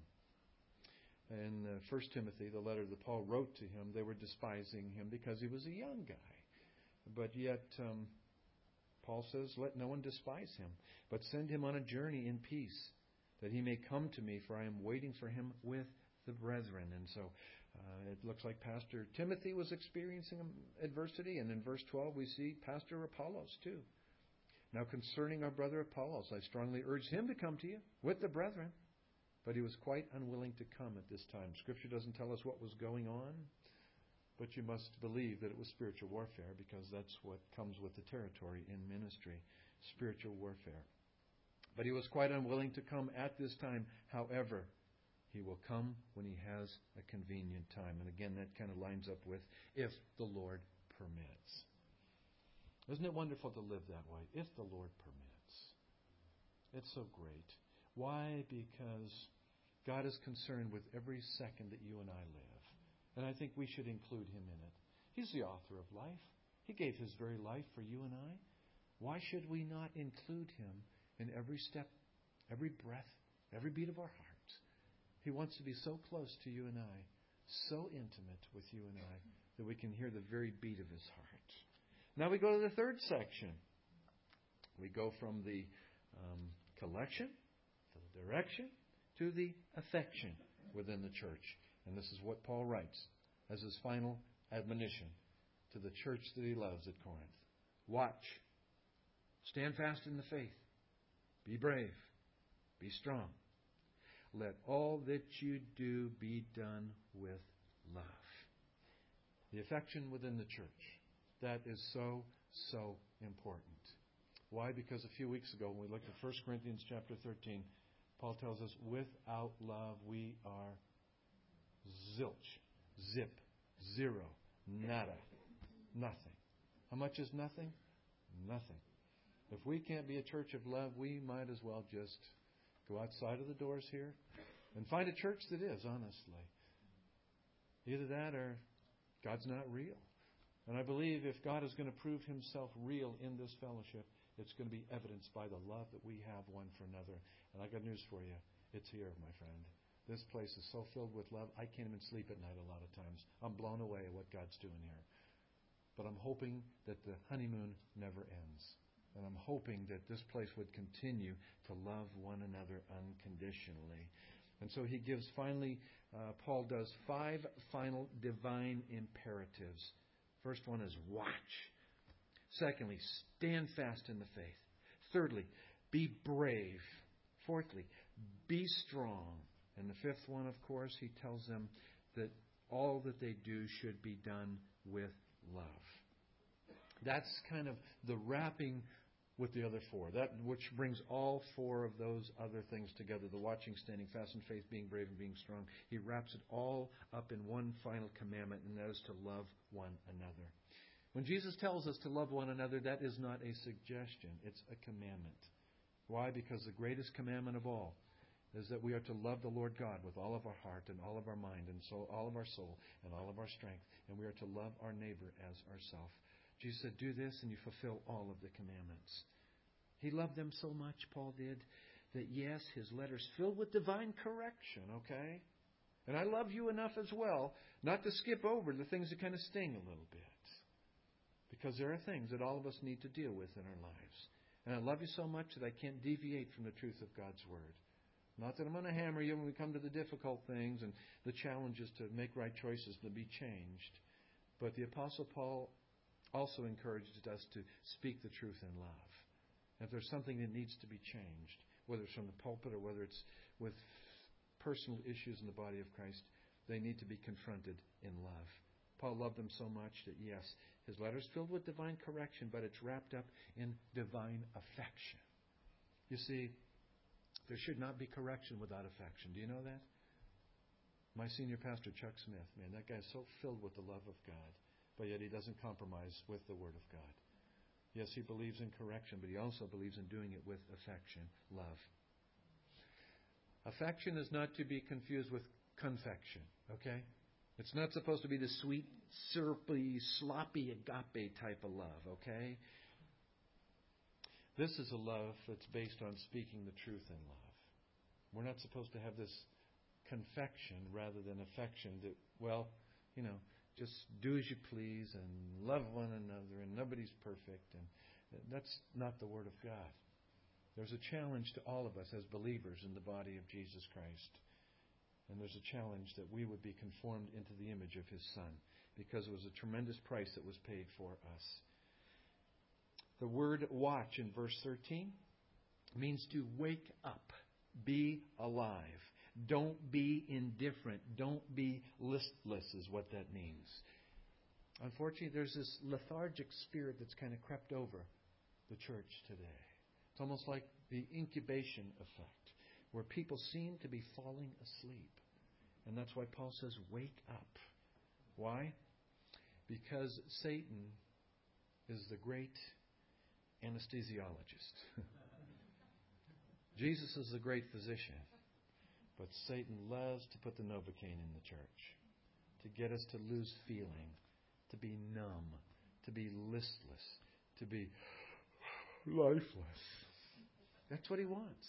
Speaker 1: In uh, First Timothy, the letter that Paul wrote to him, they were despising him because he was a young guy. But yet, um, Paul says, let no one despise him, but send him on a journey in peace, that he may come to me, for I am waiting for him with the brethren. And so uh, it looks like Pastor Timothy was experiencing adversity. And in verse twelve, we see Pastor Apollos too. Now concerning our brother Apollos, I strongly urge him to come to you with the brethren. but he was quite unwilling to come at this time. Scripture doesn't tell us what was going on, but you must believe that it was spiritual warfare, because that's what comes with the territory in ministry, spiritual warfare. But he was quite unwilling to come at this time. However, he will come when he has a convenient time. And again, that kind of lines up with if the Lord permits. Isn't it wonderful to live that way? If the Lord permits. It's so great. Why? Because God is concerned with every second that you and I live. And I think we should include Him in it. He's the author of life. He gave His very life for you and I. Why should we not include Him in every step, every breath, every beat of our hearts? He wants to be so close to you and I, so intimate with you and I, that we can hear the very beat of His heart. Now we go to the third section. We go from the um, collection, to the direction, to the affection within the church. And this is what Paul writes as his final admonition to the church that he loves at Corinth. Watch. Stand fast in the faith. Be brave. Be strong. Let all that you do be done with love. The affection within the church. That is so, so important. Why? Because a few weeks ago when we looked at First Corinthians chapter thirteen, Paul tells us, without love we are zilch, zip, zero, nada, nothing. How much is nothing? Nothing. If we can't be a church of love, we might as well just go outside of the doors here and find a church that is, honestly. Either that or God's not real. And I believe if God is going to prove Himself real in this fellowship, it's going to be evidenced by the love that we have one for another. And I got news for you. It's here, my friend. This place is so filled with love, I can't even sleep at night a lot of times. I'm blown away at what God's doing here. But I'm hoping that the honeymoon never ends. And I'm hoping that this place would continue to love one another unconditionally. And so he gives finally, uh, Paul does five final divine imperatives. First one is watch. Secondly, stand fast in the faith. Thirdly, be brave. Fourthly, be strong. And the fifth one, of course, he tells them that all that they do should be done with love. That's kind of the wrapping with the other four. That which brings all four of those other things together. The watching, standing fast in faith, being brave, and being strong. He wraps it all up in one final commandment, and that is to love one another. When Jesus tells us to love one another, that is not a suggestion. It's a commandment. Why? Because the greatest commandment of all is that we are to love the Lord God with all of our heart and all of our mind and soul, all of our soul and all of our strength. And we are to love our neighbor as ourselves. Jesus said, do this and you fulfill all of the commandments. He loved them so much, Paul did, that yes, his letter's filled with divine correction, okay? And I love you enough as well not to skip over the things that kind of sting a little bit. Because there are things that all of us need to deal with in our lives. And I love you so much that I can't deviate from the truth of God's Word. Not that I'm going to hammer you when we come to the difficult things and the challenges to make right choices to be changed. But the Apostle Paul also encouraged us to speak the truth in love. If there's something that needs to be changed, whether it's from the pulpit or whether it's with personal issues in the body of Christ, they need to be confronted in love. Paul loved them so much that, yes, his letter's filled with divine correction, but it's wrapped up in divine affection. You see, there should not be correction without affection. Do you know that? My senior pastor, Chuck Smith, man, that guy's so filled with the love of God, but yet he doesn't compromise with the Word of God. Yes, he believes in correction, but he also believes in doing it with affection, love. Affection is not to be confused with confection, okay? It's not supposed to be the sweet, syrupy, sloppy agape type of love, okay? This is a love that's based on speaking the truth in love. We're not supposed to have this confection rather than affection that, well, you know, just do as you please and love one another and nobody's perfect. And that's not the Word of God. There's a challenge to all of us as believers in the body of Jesus Christ. And there's a challenge that we would be conformed into the image of His Son, because it was a tremendous price that was paid for us. The word watch in verse thirteen means to wake up, be alive, Don't be indifferent. Don't be listless is what that means. Unfortunately, there's this lethargic spirit that's kind of crept over the church today. It's almost like the incubation effect, where people seem to be falling asleep. And that's why Paul says, wake up. Why? Because Satan is the great anesthesiologist. Jesus is the great physician. But Satan loves to put the Novocaine in the church, to get us to lose feeling, to be numb, to be listless, to be lifeless. That's what he wants.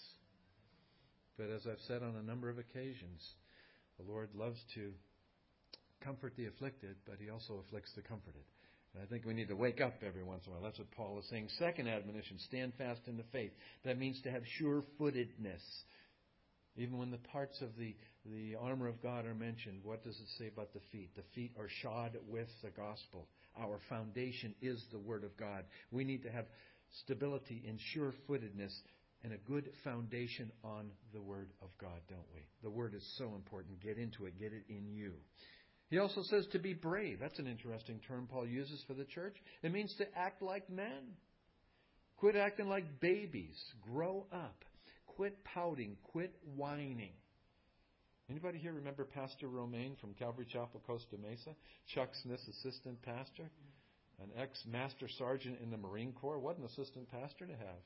Speaker 1: But as I've said on a number of occasions, the Lord loves to comfort the afflicted, but He also afflicts the comforted. And I think we need to wake up every once in a while. That's what Paul is saying. Second admonition, stand fast in the faith. That means to have sure-footedness. Even when the parts of the, the armor of God are mentioned, what does it say about the feet? The feet are shod with the gospel. Our foundation is the Word of God. We need to have stability and sure-footedness and a good foundation on the Word of God, don't we? The Word is so important. Get into it. Get it in you. He also says to be brave. That's an interesting term Paul uses for the church. It means to act like men. Quit acting like babies. Grow up. Quit pouting. Quit whining. Anybody here remember Pastor Romaine from Calvary Chapel, Costa Mesa? Chuck Smith's assistant pastor? An ex-master sergeant in the Marine Corps. What an assistant pastor to have.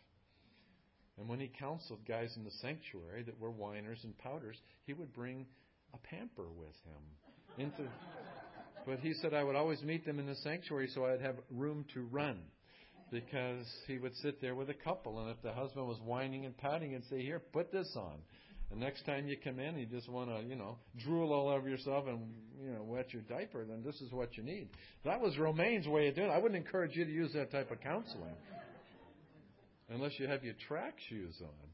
Speaker 1: And when he counseled guys in the sanctuary that were whiners and pouters, he would bring a pamper with him. Into, but he said I would always meet them in the sanctuary so I'd have room to run. Because he would sit there with a couple, and if the husband was whining and pouting, he'd say, here, put this on. And next time you come in, you just want to, you know, drool all over yourself and, you know, wet your diaper, then this is what you need. That was Romaine's way of doing it. I wouldn't encourage you to use that type of counseling. Unless you have your track shoes on.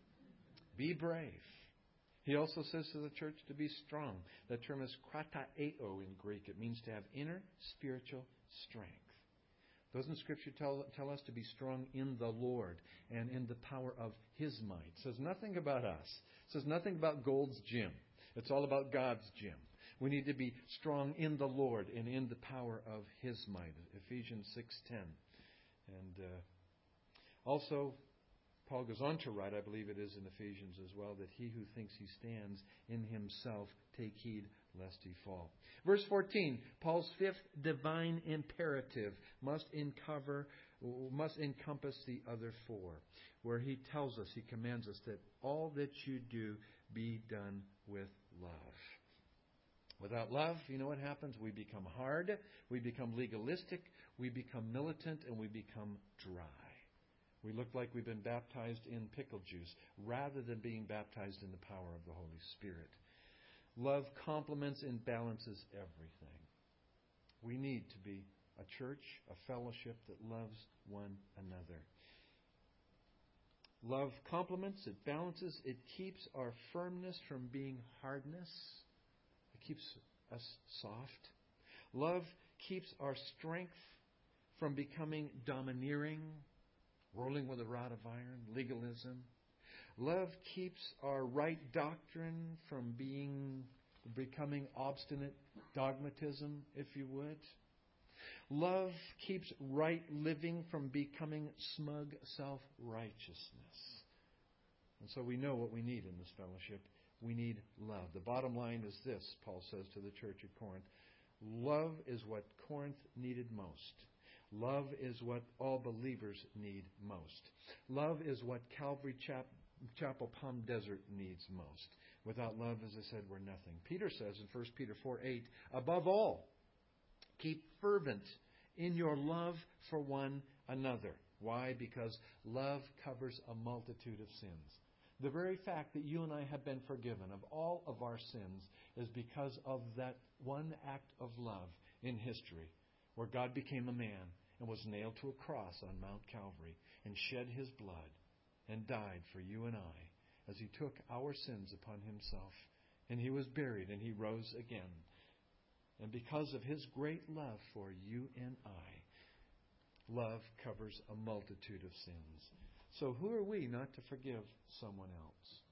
Speaker 1: Be brave. He also says to the church to be strong. That term is krataeo in Greek. It means to have inner spiritual strength. Doesn't Scripture tell, tell us to be strong in the Lord and in the power of His might? It says nothing about us. It says nothing about Gold's Gym. It's all about God's gym. We need to be strong in the Lord and in the power of His might. Ephesians six ten. And uh, also, Paul goes on to write, I believe it is in Ephesians as well, that he who thinks he stands in himself take heed lest he fall. Verse fourteen, Paul's fifth divine imperative must uncover, must encompass the other four, where he tells us, he commands us that all that you do be done with love. Without love, you know what happens? We become hard, we become legalistic, we become militant, and we become dry. We look like we've been baptized in pickle juice rather than being baptized in the power of the Holy Spirit. Love complements and balances everything. We need to be a church, a fellowship that loves one another. Love complements, it balances, it keeps our firmness from being hardness. It keeps us soft. Love keeps our strength from becoming domineering, rolling with a rod of iron, legalism. Love keeps our right doctrine from being becoming obstinate dogmatism, if you would. Love keeps right living from becoming smug self-righteousness. And so we know what we need in this fellowship. We need love. The bottom line is this, Paul says to the church at Corinth. Love is what Corinth needed most. Love is what all believers need most. Love is what Calvary Chap- Chapel Palm Desert needs most. Without love, as I said, we're nothing. Peter says in First Peter four eight, above all, keep fervent in your love for one another. Why? Because love covers a multitude of sins. The very fact that you and I have been forgiven of all of our sins is because of that one act of love in history, where God became a man and was nailed to a cross on Mount Calvary and shed His blood and died for you and I as He took our sins upon Himself. And He was buried and He rose again. And because of His great love for you and I, love covers a multitude of sins. So who are we not to forgive someone else?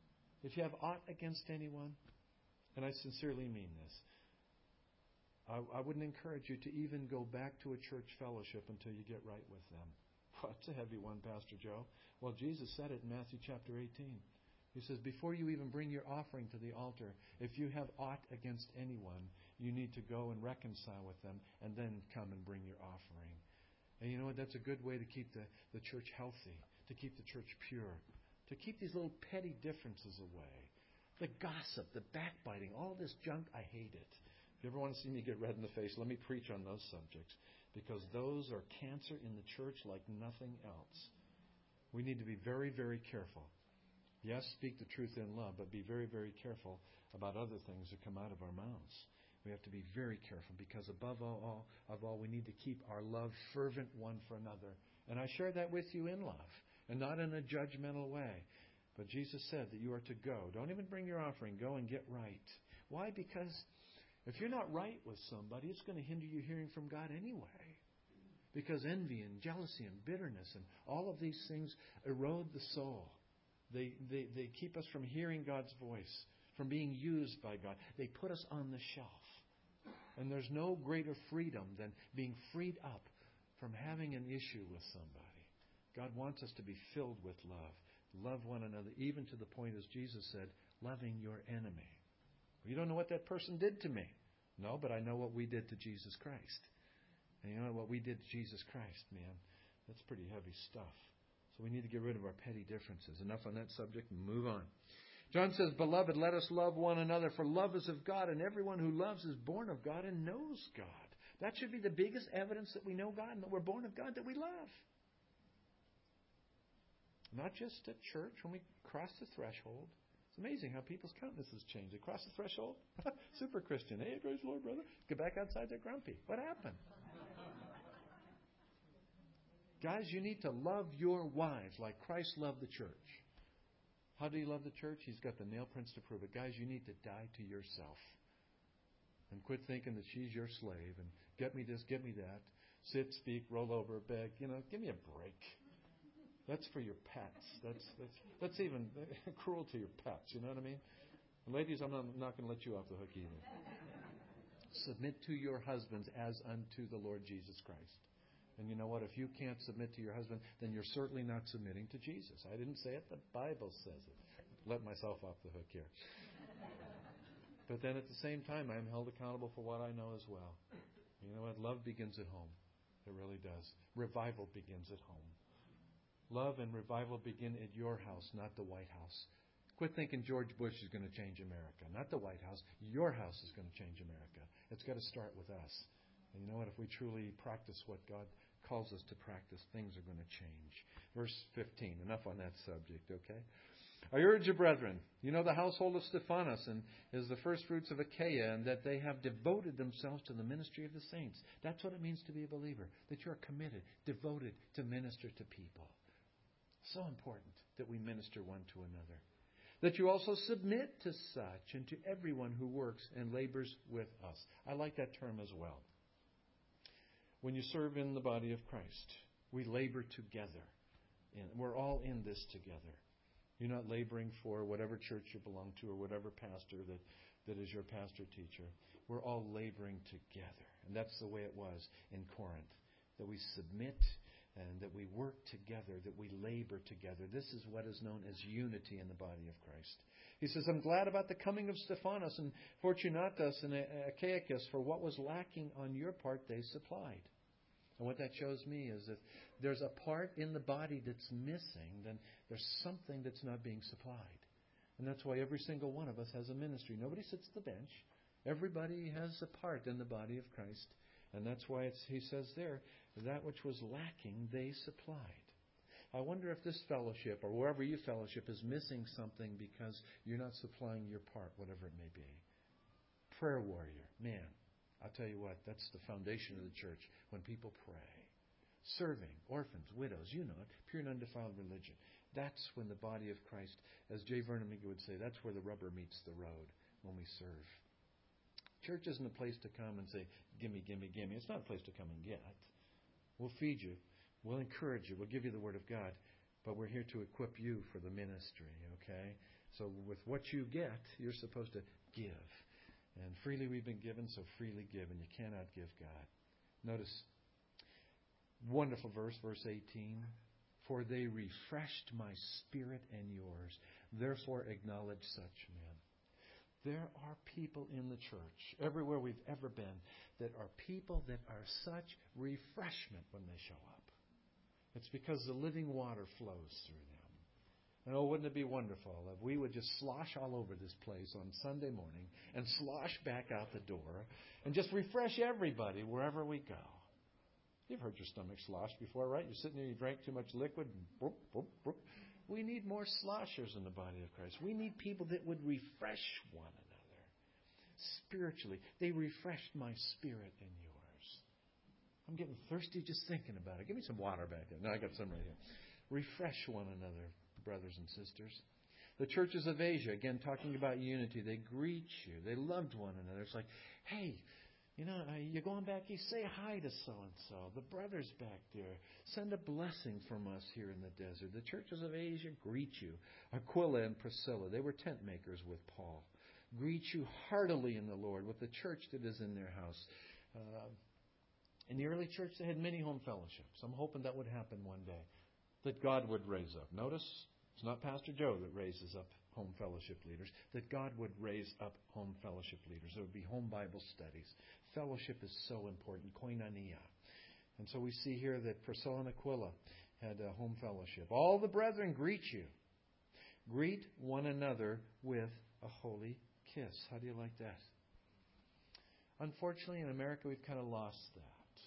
Speaker 1: If you have aught against anyone, and I sincerely mean this, I, I wouldn't encourage you to even go back to a church fellowship until you get right with them. That's a heavy one, Pastor Joe. Well, Jesus said it in Matthew chapter eighteen. He says, before you even bring your offering to the altar, if you have aught against anyone, you need to go and reconcile with them and then come and bring your offering. And you know what? That's a good way to keep the, the church healthy, to keep the church pure, to keep these little petty differences away. The gossip, the backbiting, all this junk, I hate it. If you ever want to see me get red in the face, let me preach on those subjects, because those are cancer in the church like nothing else. We need to be very, very careful. Yes, speak the truth in love, but be very, very careful about other things that come out of our mouths. We have to be very careful, because above all, of all, we need to keep our love fervent one for another. And I share that with you in love, and not in a judgmental way. But Jesus said that you are to go. Don't even bring your offering. Go and get right. Why? Because if you're not right with somebody, it's going to hinder you hearing from God anyway. Because envy and jealousy and bitterness and all of these things erode the soul. They, they, they keep us from hearing God's voice, from being used by God. They put us on the shelf. And there's no greater freedom than being freed up from having an issue with somebody. God wants us to be filled with love. Love one another, even to the point, as Jesus said, loving your enemy. You don't know what that person did to me. No, but I know what we did to Jesus Christ. And you know what we did to Jesus Christ, man? That's pretty heavy stuff. So we need to get rid of our petty differences. Enough on that subject. Move on. John says, Beloved, let us love one another, for love is of God, and everyone who loves is born of God and knows God. That should be the biggest evidence that we know God and that we're born of God, that we love. Not just at church, when we cross the threshold. It's amazing how people's countenances change. They cross the threshold. Super Christian. Hey, praise the Lord, brother. Get back outside, they're grumpy. What happened? Guys, you need to love your wives like Christ loved the church. How do you love the church? He's got the nail prints to prove it. Guys, you need to die to yourself. And quit thinking that she's your slave. And get me this, get me that. Sit, speak, roll over, beg. You know, give me a break. That's for your pets. That's that's that's even cruel to your pets. You know what I mean? And ladies, I'm not, not going to let you off the hook either. Submit to your husbands as unto the Lord Jesus Christ. And you know what? If you can't submit to your husband, then you're certainly not submitting to Jesus. I didn't say it. The Bible says it. Let myself off the hook here. But then at the same time, I'm held accountable for what I know as well. You know what? Love begins at home. It really does. Revival begins at home. Love and revival begin at your house, not the White House. Quit thinking George Bush is going to change America. Not the White House. Your house is going to change America. It's got to start with us. And you know what? If we truly practice what God calls us to practice, things are going to change. Verse fifteen. Enough on that subject, okay? I urge you, brethren, you know the household of Stephanas and is the first fruits of Achaia, and that they have devoted themselves to the ministry of the saints. That's what it means to be a believer, that you are committed, devoted to minister to people. So important that we minister one to another. That you also submit to such and to everyone who works and labors with us. I like that term as well. When you serve in the body of Christ, we labor together. And we're all in this together. You're not laboring for whatever church you belong to or whatever pastor that, that is your pastor teacher. We're all laboring together. And that's the way it was in Corinth. That we submit and that we work together, that we labor together. This is what is known as unity in the body of Christ. He says, I'm glad about the coming of Stephanas and Fortunatus and Achaicus, for what was lacking on your part they supplied. And what that shows me is that there's a part in the body that's missing, then there's something that's not being supplied. And that's why every single one of us has a ministry. Nobody sits at the bench. Everybody has a part in the body of Christ. And that's why it's, he says there, that which was lacking, they supplied. I wonder if this fellowship, or wherever you fellowship, is missing something because you're not supplying your part, whatever it may be. Prayer warrior. Man, I'll tell you what, that's the foundation of the church. When people pray. Serving orphans, widows, you know it, pure and undefiled religion. That's when the body of Christ, as J. Vernon McGee would say, that's where the rubber meets the road, when we serve. Church isn't a place to come and say, gimme, gimme, gimme. It's not a place to come and get. We'll feed you. We'll encourage you. We'll give you the Word of God. but we're here to equip you for the ministry, okay? So with what you get, you're supposed to give. And freely we've been given, so freely give, and you cannot give God. Notice, wonderful verse, verse eighteen. For they refreshed my spirit and yours. Therefore acknowledge such men. There are people in the church, everywhere we've ever been, that are people that are such refreshment when they show up. It's because the living water flows through them. And oh, wouldn't it be wonderful if we would just slosh all over this place on Sunday morning and slosh back out the door and just refresh everybody wherever we go. You've heard your stomach slosh before, right? You're sitting there, you drank too much liquid. And boop, boop, boop. We need more sloshers in the body of Christ. We need people that would refresh one another spiritually. They refreshed my spirit and yours. I'm getting thirsty just thinking about it. Give me some water back there. No, I got some right here. Refresh one another, brothers and sisters. The churches of Asia, again, talking about unity, they greet you. They loved one another. It's like, hey, you know, you're going back, you say hi to so-and-so. The brothers back there. Send a blessing from us here in the desert. The churches of Asia greet you. Aquila and Priscilla, they were tent makers with Paul. Greet you heartily in the Lord with the church that is in their house. Uh, in the early church, they had many home fellowships. I'm hoping that would happen one day. That God would raise up. Notice, it's not Pastor Joe that raises up home fellowship leaders. That God would raise up home fellowship leaders. There would be home Bible studies. Fellowship is so important. Koinonia. And so we see here that Priscilla and Aquila had a home fellowship. All the brethren greet you. Greet one another with a holy kiss. How do you like that? Unfortunately, in America, we've kind of lost that.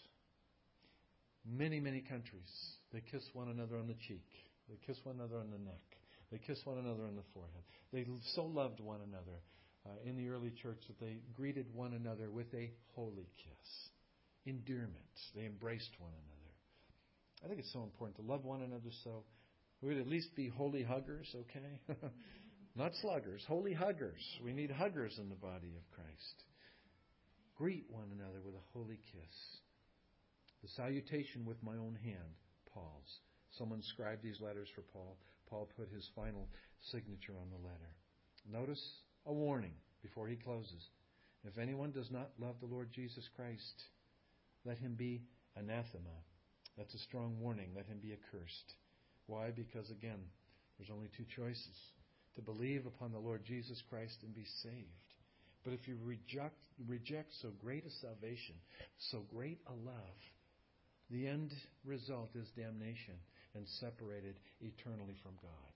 Speaker 1: Many, many countries, they kiss one another on the cheek. They kiss one another on the neck. They kiss one another on the forehead. They so loved one another uh, in the early church that they greeted one another with a holy kiss. Endearment. They embraced one another. I think it's so important to love one another so we would at least be holy huggers, okay? Not sluggers, holy huggers. We need huggers in the body of Christ. Greet one another with a holy kiss. The salutation with my own hand, Paul's. Someone scribed these letters for Paul. Paul put his final signature on the letter. Notice a warning before he closes. If anyone does not love the Lord Jesus Christ, let him be anathema. That's a strong warning. Let him be accursed. Why? Because, again, there's only two choices. To believe upon the Lord Jesus Christ and be saved. But if you reject, reject so great a salvation, so great a love, the end result is damnation and separated eternally from God.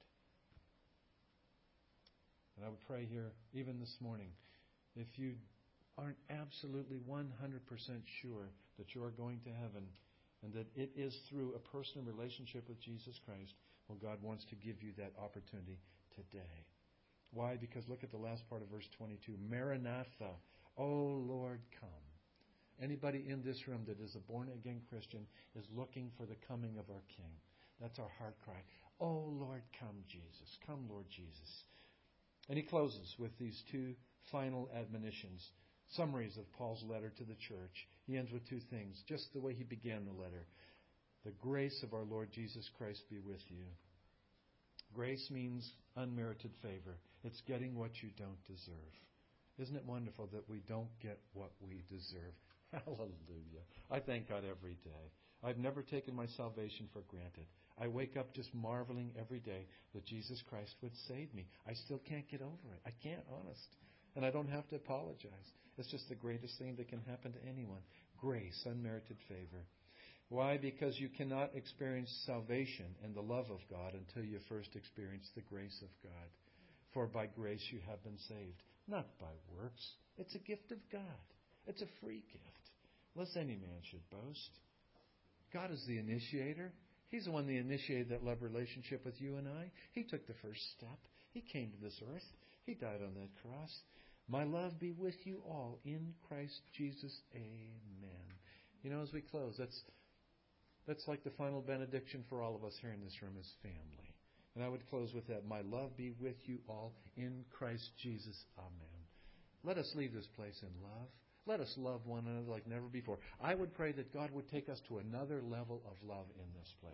Speaker 1: And I would pray here, even this morning, if you aren't absolutely one hundred percent sure that you are going to heaven and that it is through a personal relationship with Jesus Christ, well, God wants to give you that opportunity today. Why? Because look at the last part of verse twenty-two. Maranatha, O Lord, come. Anybody in this room that is a born-again Christian is looking for the coming of our King. That's our heart cry. Oh, Lord, come, Jesus. Come, Lord Jesus. And he closes with these two final admonitions, summaries of Paul's letter to the church. He ends with two things, just the way he began the letter. The grace of our Lord Jesus Christ be with you. Grace means unmerited favor. It's getting what you don't deserve. Isn't it wonderful that we don't get what we deserve? Hallelujah. I thank God every day. I've never taken my salvation for granted. I wake up just marveling every day that Jesus Christ would save me. I still can't get over it. I can't, honest. And I don't have to apologize. It's just the greatest thing that can happen to anyone. Grace, unmerited favor. Why? Because you cannot experience salvation and the love of God until you first experience the grace of God. For by grace you have been saved, not by works. It's a gift of God. It's a free gift, lest any man should boast. God is the initiator. He's the one that initiated that love relationship with you and I. He took the first step. He came to this earth. He died on that cross. My love be with you all in Christ Jesus. Amen. You know, as we close, that's that's like the final benediction for all of us here in this room as family. And I would close with that. My love be with you all in Christ Jesus. Amen. Let us leave this place in love. Let us love one another like never before. I would pray that God would take us to another level of love in this place.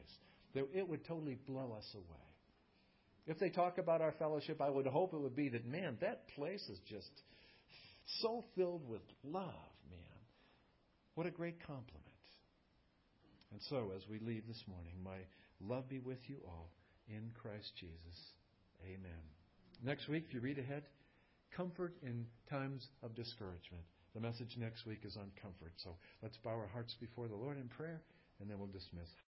Speaker 1: that it would totally blow us away. If they talk about our fellowship, I would hope it would be that, man, that place is just so filled with love, man. What a great compliment. And so, as we leave this morning, my love be with you all in Christ Jesus. Amen. Next week, if you read ahead, comfort in times of discouragement. The message next week is on comfort. So let's bow our hearts before the Lord in prayer, and then we'll dismiss.